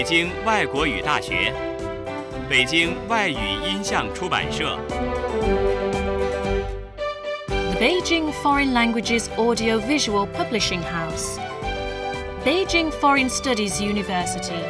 京外国语大学、北京外语音像出版社。 The Beijing Foreign Languages Audio-Visual Publishing House, Beijing Foreign Studies University.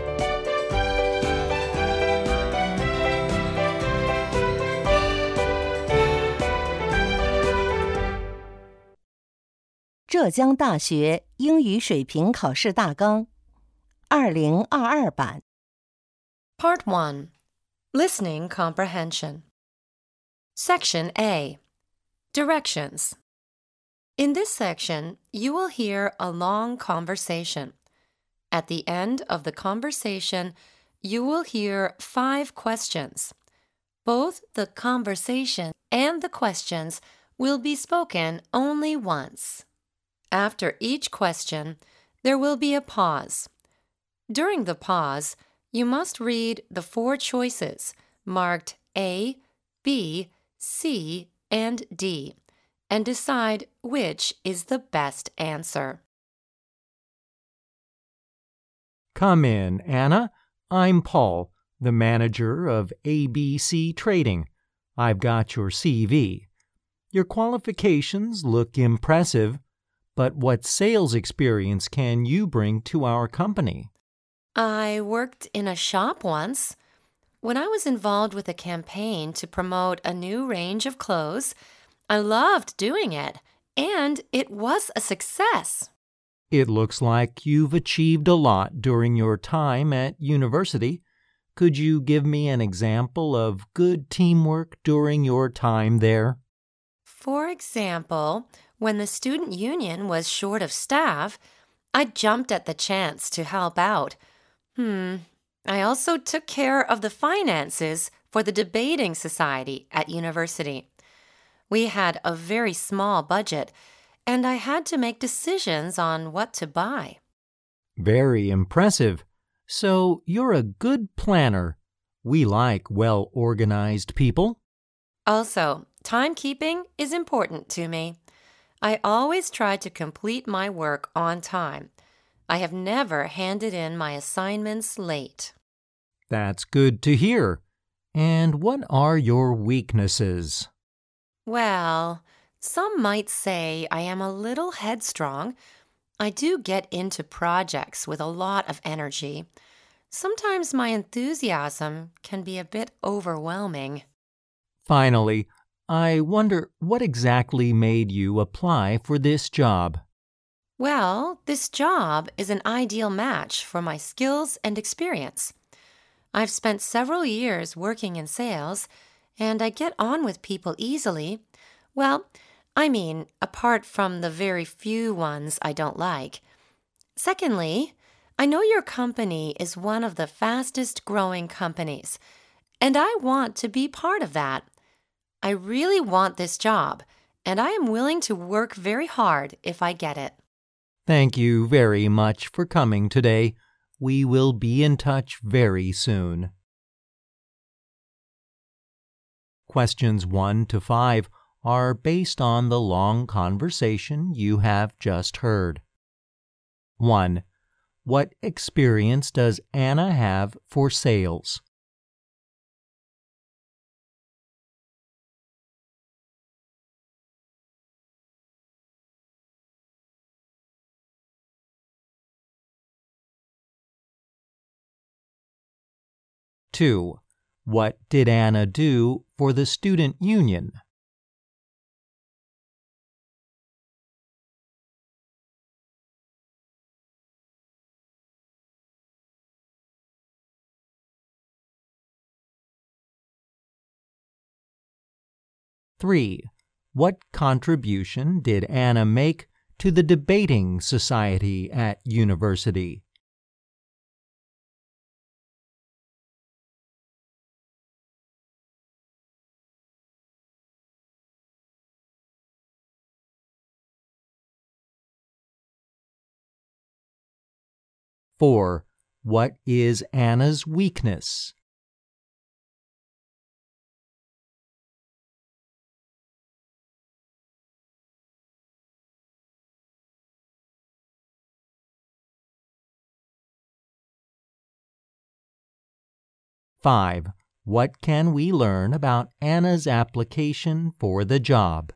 浙江大学英语水平考试大纲2022版 Part 1. Listening Comprehension. Section A. Directions. In this section, you will hear a long conversation. At the end of the conversation, you will hear 5 questions. Both the conversation and the questions will be spoken only once. After each question, there will be a pause. During the pause, you must read the 4 choices marked A, B, C, and D, and decide which is the best answer. Come in, Anna. I'm Paul, the manager of ABC Trading. I've got your CV. Your qualifications look impressive, but what sales experience can you bring to our company? I worked in a shop once. When I was involved with a campaign to promote a new range of clothes, I loved doing it, and it was a success. It looks like you've achieved a lot during your time at university. Could you give me an example of good teamwork during your time there? For example, when the student union was short of staff, I jumped at the chance to help out. I also took care of the finances for the debating society at university. We had a very small budget, and I had to make decisions on what to buy. Very impressive. So you're a good planner. We like well-organized people. Also, timekeeping is important to me. I always try to complete my work on time. I have never handed in my assignments late. That's good to hear. And what are your weaknesses? Well, some might say I am a little headstrong. I do get into projects with a lot of energy. Sometimes my enthusiasm can be a bit overwhelming. Finally, I wonder what exactly made you apply for this job? Well, this job is an ideal match for my skills and experience. I've spent several years working in sales, and I get on with people easily. Well, I mean, apart from the very few ones I don't like. Secondly, I know your company is one of the fastest growing companies, and I want to be part of that. I really want this job, and I am willing to work very hard if I get it. Thank you very much for coming today. We will be in touch very soon. Questions 1 to 5 are based on the long conversation you have just heard. 1. What experience does Anna have for sales? 2. What did Anna do for the student union? 3. What contribution did Anna make to the debating society at university? Four. What is Anna's weakness? 5. What can we learn about Anna's application for the job?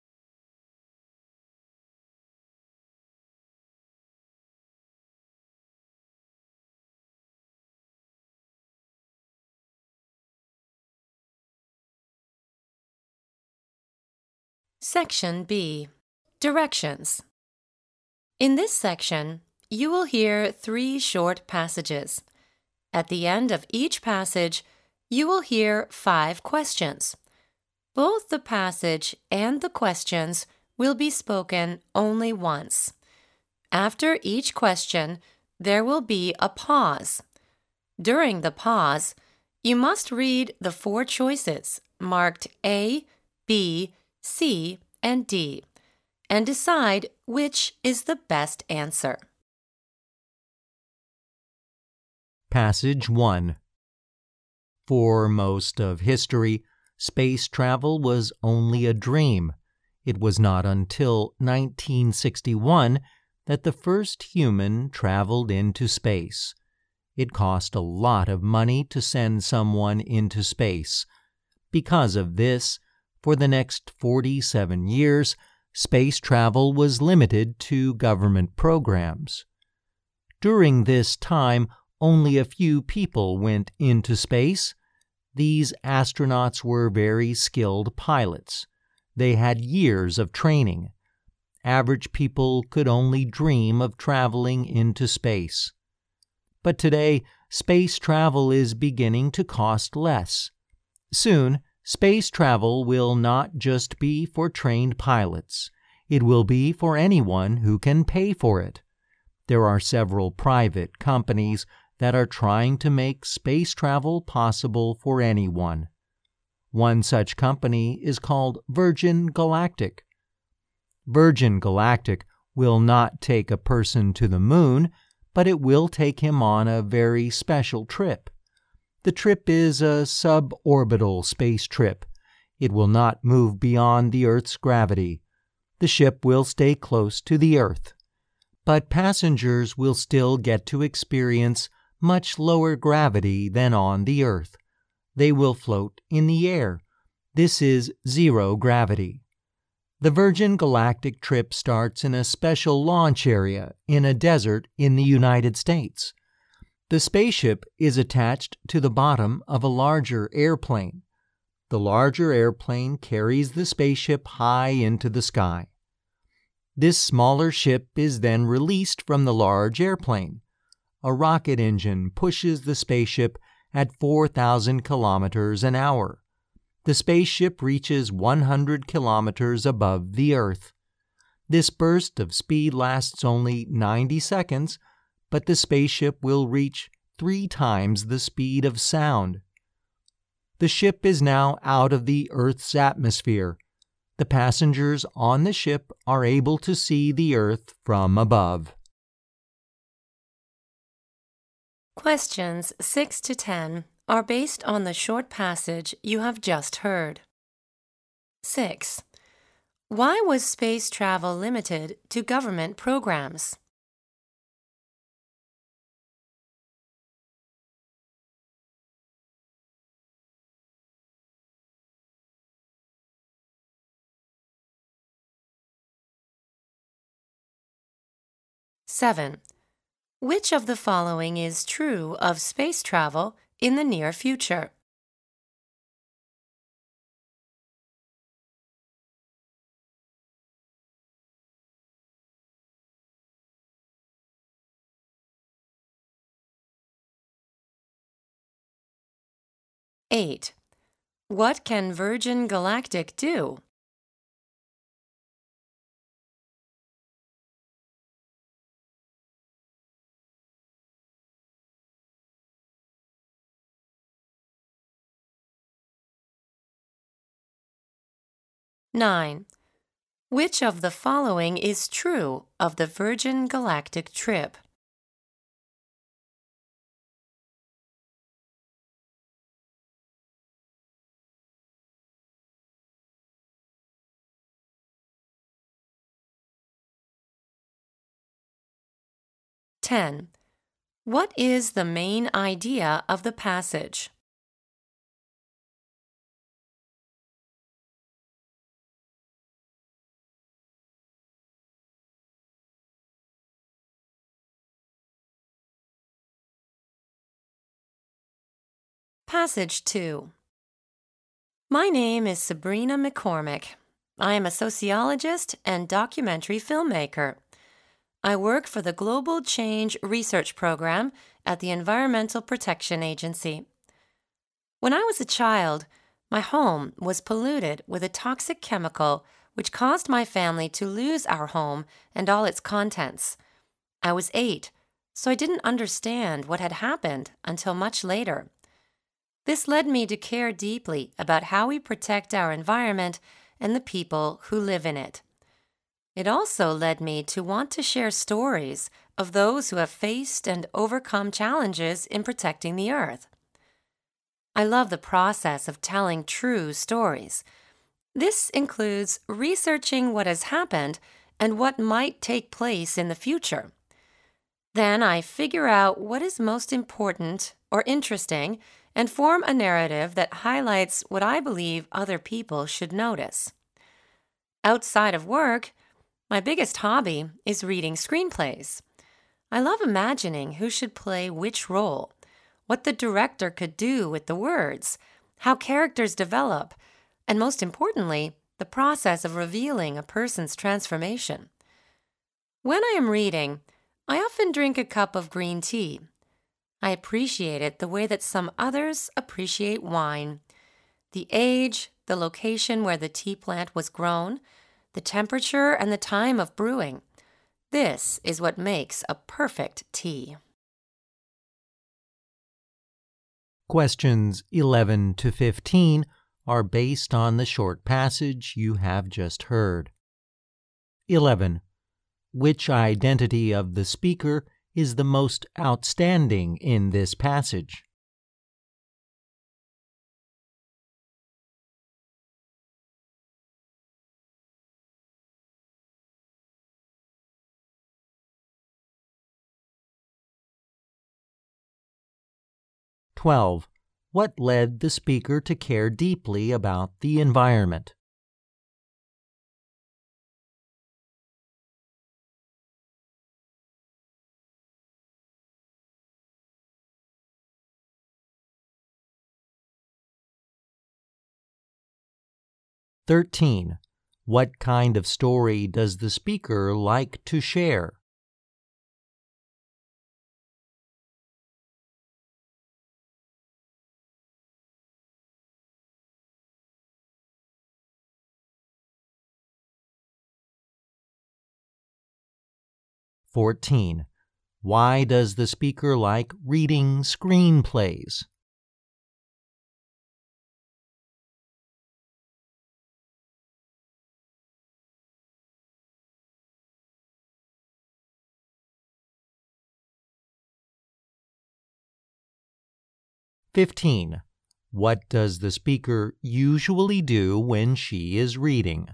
Section B. Directions. In this section, you will hear 3 short passages. At the end of each passage, you will hear 5 questions. Both the passage and the questions will be spoken only once. After each question, there will be a pause. During the pause, you must read the 4 choices marked A, B, C, and D, and decide which is the best answer. Passage 1. For most of history, space travel was only a dream. It was not until 1961 that the first human traveled into space. It cost a lot of money to send someone into space. Because of this, for the next 47 years, space travel was limited to government programs. During this time, only a few people went into space. These astronauts were very skilled pilots. They had years of training. Average people could only dream of traveling into space. But today, space travel is beginning to cost less. Soon, space travel will not just be for trained pilots. It will be for anyone who can pay for it. There are several private companies that are trying to make space travel possible for anyone. One such company is called Virgin Galactic. Virgin Galactic will not take a person to the moon, but it will take him on a very special trip. The trip is a suborbital space trip. It will not move beyond the Earth's gravity. The ship will stay close to the Earth. But passengers will still get to experience much lower gravity than on the Earth. They will float in the air. This is zero gravity. The Virgin Galactic trip starts in a special launch area in a desert in the United States. The spaceship is attached to the bottom of a larger airplane. The larger airplane carries the spaceship high into the sky. This smaller ship is then released from the large airplane. A rocket engine pushes the spaceship at 4,000 kilometers an hour. The spaceship reaches 100 kilometers above the Earth. This burst of speed lasts only 90 seconds, but the spaceship will reach 3 times the speed of sound. The ship is now out of the Earth's atmosphere. The passengers on the ship are able to see the Earth from above. Questions 6 to 10 are based on the short passage you have just heard. 6. Why was space travel limited to government programs? Seven. Which of the following is true of space travel in the near future? Eight. What can Virgin Galactic do? 9. Which of the following is true of the Virgin Galactic trip? Ten. What is the main idea of the passage? Passage 2. My name is Sabrina McCormick. I am a sociologist and documentary filmmaker. I work for the Global Change Research Program at the Environmental Protection Agency. When I was a child, my home was polluted with a toxic chemical which caused my family to lose our home and all its contents. I was 8, so I didn't understand what had happened until much later. This led me to care deeply about how we protect our environment and the people who live in it. It also led me to want to share stories of those who have faced and overcome challenges in protecting the earth. I love the process of telling true stories. This includes researching what has happened and what might take place in the future. Then I figure out what is most important or interesting and form a narrative that highlights what I believe other people should notice. Outside of work, my biggest hobby is reading screenplays. I love imagining who should play which role, what the director could do with the words, how characters develop, and most importantly, the process of revealing a person's transformation. When I am reading, I often drink a cup of green tea. I appreciate it the way that some others appreciate wine. The age, the location where the tea plant was grown, the temperature and the time of brewing. This is what makes a perfect tea. Questions 11 to 15 are based on the short passage you have just heard. 11. Which identity of the speaker is the most outstanding in this passage? What led the speaker to care deeply about the environment? 13. What kind of story does the speaker like to share? 14. Why does the speaker like reading screenplays? 15. What does the speaker usually do when she is reading?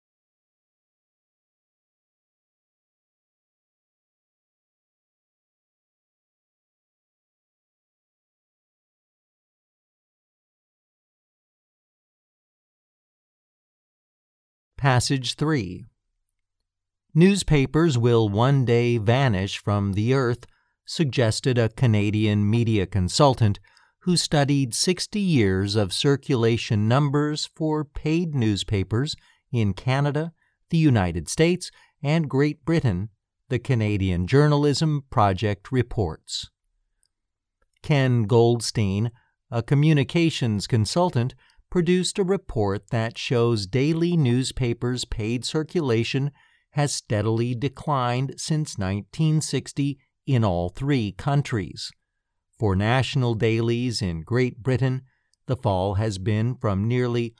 3. Newspapers will one day vanish from the earth, suggested a Canadian media consultant who studied 60 years of circulation numbers for paid newspapers in Canada, the United States, and Great Britain, the Canadian Journalism Project reports. Ken Goldstein, a communications consultant, produced a report that shows daily newspapers' paid circulation has steadily declined since 1960 in all 3 countries. For national dailies in Great Britain, the fall has been from nearly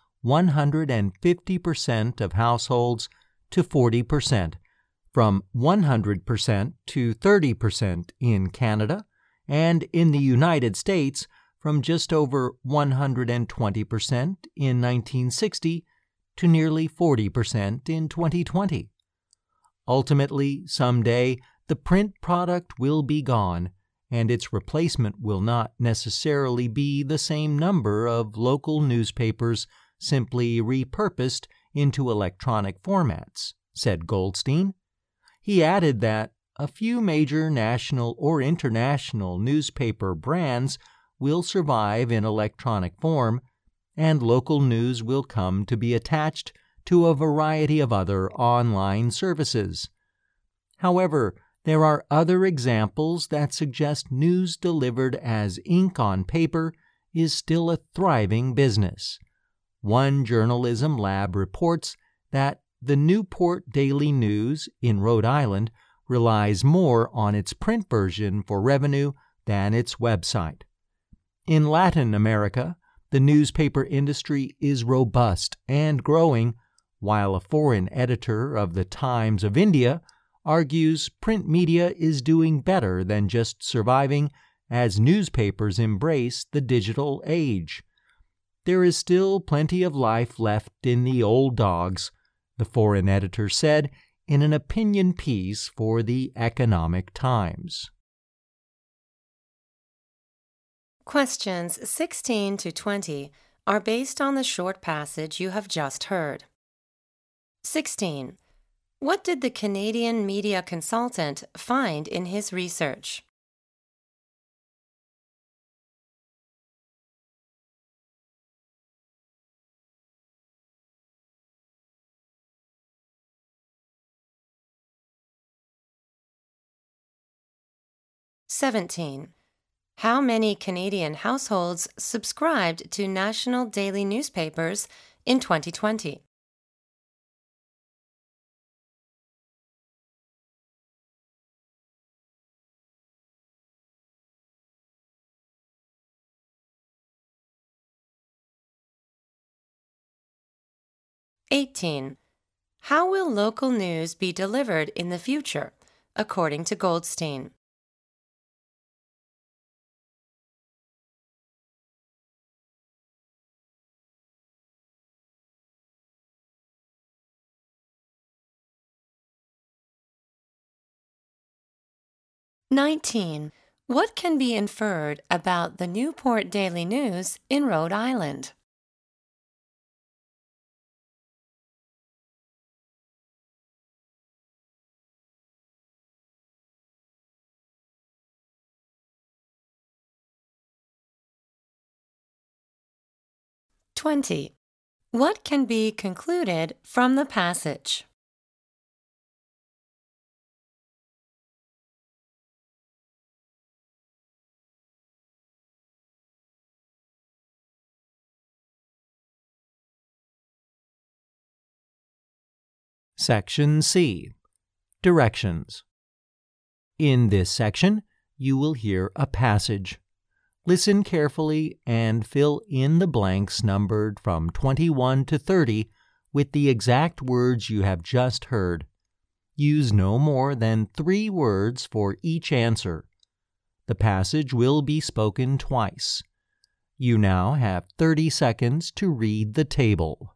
150% of households to 40%, from 100% to 30% in Canada, and in the United States, from just over 120% in 1960 to nearly 40% in 2020. Ultimately, someday, the print product will be gone, and its replacement will not necessarily be the same number of local newspapers simply repurposed into electronic formats, said Goldstein. He added that a few major national or international newspaper brands will survive in electronic form, and local news will come to be attached to a variety of other online services. However, there are other examples that suggest news delivered as ink on paper is still a thriving business. One journalism lab reports that the Newport Daily News in Rhode Island relies more on its print version for revenue than its website. In Latin America, the newspaper industry is robust and growing, while a foreign editor of the Times of India argues print media is doing better than just surviving as newspapers embrace the digital age. There is still plenty of life left in the old dogs, the foreign editor said in an opinion piece for the Economic Times. Questions 16 to 20 are based on the short passage you have just heard. 16. What did the Canadian media consultant find in his research? (17) How many Canadian households subscribed to national daily newspapers in 2020? (18) How will local news be delivered in the future, according to Goldstein? (19) What can be inferred about the Newport Daily News in Rhode Island? (20) What can be concluded from the passage? Section C. Directions. In this section, you will hear a passage. Listen carefully and fill in the blanks numbered from 21 to 30 with the exact words you have just heard. Use no more than 3 words for each answer. The passage will be spoken twice. You now have 30 seconds to read the table.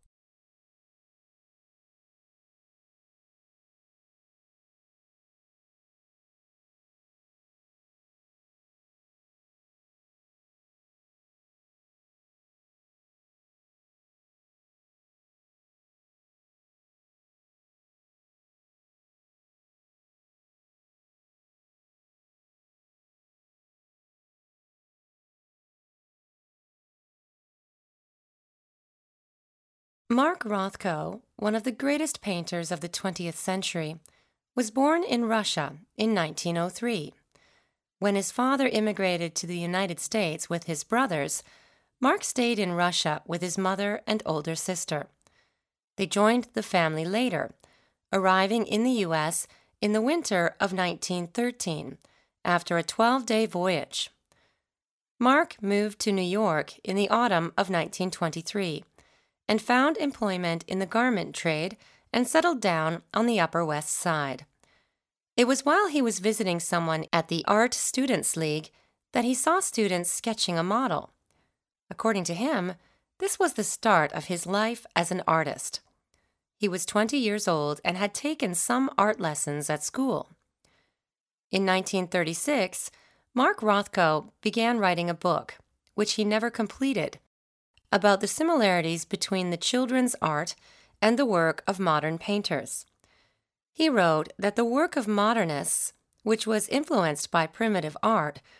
Mark Rothko, one of the greatest painters of the 20th century, was born in Russia in 1903. When his father immigrated to the United States with his brothers, Mark stayed in Russia with his mother and older sister. They joined the family later, arriving in the U.S. in the winter of 1913 after a 12-day voyage. Mark moved to New York in the autumn of 1923 and found employment in the garment trade and settled down on the Upper West Side. It was while he was visiting someone at the Art Students League that he saw students sketching a model. According to him, this was the start of his life as an artist. He was 20 years old and had taken some art lessons at school. In 1936, Mark Rothko began writing a book, which he never completed, about the similarities between the children's art and the work of modern painters. He wrote that the work of modernists, which was influenced by primitive art,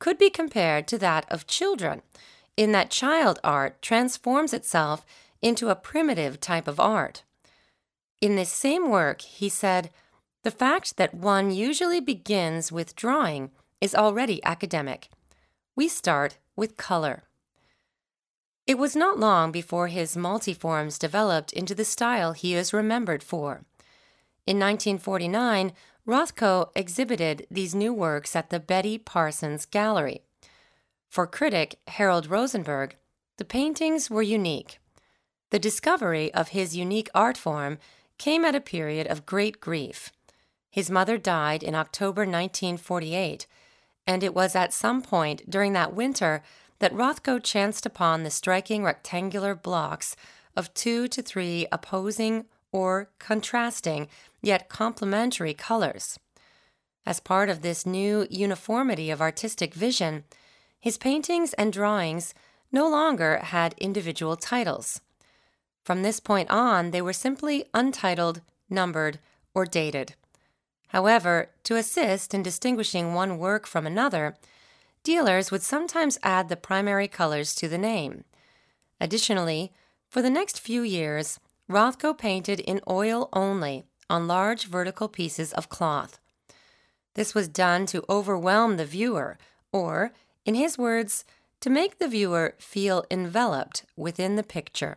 could be compared to that of children, in that child art transforms itself into a primitive type of art. In this same work, he said, "The fact that one usually begins with drawing is already academic. We start with color." It was not long before his multiforms developed into the style he is remembered for. In 1949, Rothko exhibited these new works at the Betty Parsons Gallery. For critic Harold Rosenberg, the paintings were unique. The discovery of his unique art form came at a period of great grief. His mother died in October 1948, and it was at some point during that winter that Rothko chanced upon the striking rectangular blocks of 2 to 3 opposing or contrasting yet complementary colors. As part of this new uniformity of artistic vision, his paintings and drawings no longer had individual titles. From this point on, they were simply untitled, numbered, or dated. However, to assist in distinguishing one work from another, dealers would sometimes add the primary colors to the name. Additionally, for the next few years, Rothko painted in oil only on large vertical pieces of cloth. This was done to overwhelm the viewer, or, in his words, to make the viewer feel enveloped within the picture.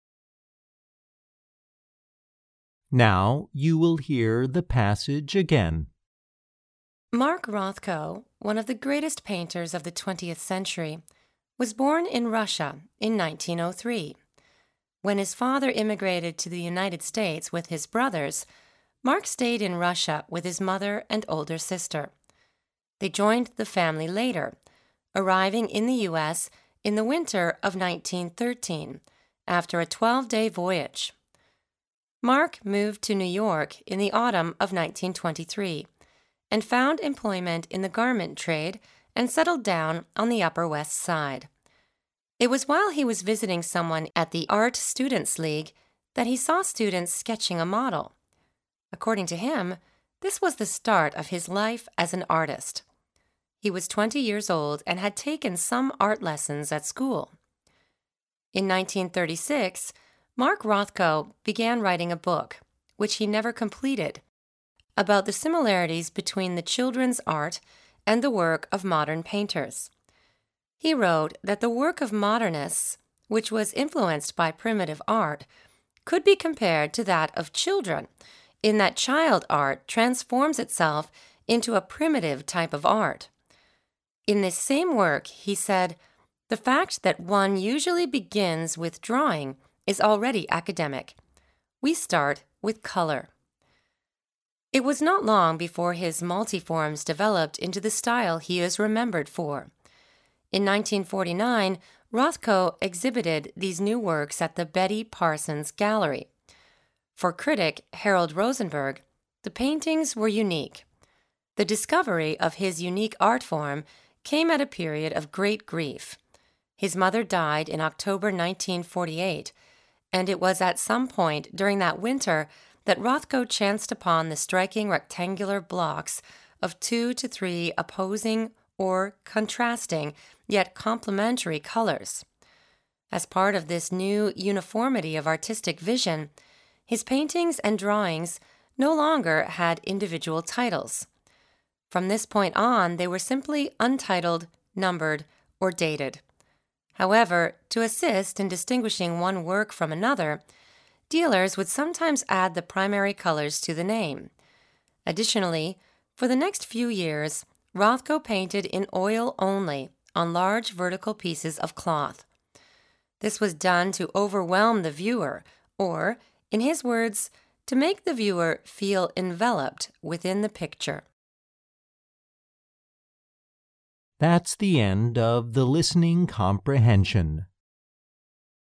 Now you will hear the passage again. Mark Rothko, one of the greatest painters of the 20th century, was born in Russia in 1903. When his father immigrated to the United States with his brothers, Mark stayed in Russia with his mother and older sister. They joined the family later, arriving in the U.S. in the winter of 1913 after a 12-day voyage. Mark moved to New York in the autumn of 1923 and found employment in the garment trade and settled down on the Upper West Side. It was while he was visiting someone at the Art Students League that he saw students sketching a model. According to him, this was the start of his life as an artist. He was 20 years old and had taken some art lessons at school. In 1936, Mark Rothko began writing a book, which he never completed, about the similarities between the children's art and the work of modern painters. He wrote that the work of modernists, which was influenced by primitive art, could be compared to that of children, in that child art transforms itself into a primitive type of art. In this same work, he said, "The fact that one usually begins with drawing is already academic. We start with color." It was not long before his multiforms developed into the style he is remembered for. In 1949, Rothko exhibited these new works at the Betty Parsons Gallery. For critic Harold Rosenberg, the paintings were unique. The discovery of his unique art form came at a period of great grief. His mother died in October 1948, and it was at some point during that winter that Rothko chanced upon the striking rectangular blocks of 2 to 3 opposing or contrasting yet complementary colors. As part of this new uniformity of artistic vision, his paintings and drawings no longer had individual titles. From this point on, they were simply untitled, numbered, or dated. However, to assist in distinguishing one work from another, dealers would sometimes add the primary colors to the name. Additionally, for the next few years, Rothko painted in oil only on large vertical pieces of cloth. This was done to overwhelm the viewer, or, in his words, to make the viewer feel enveloped within the picture. That's the end of the listening comprehension.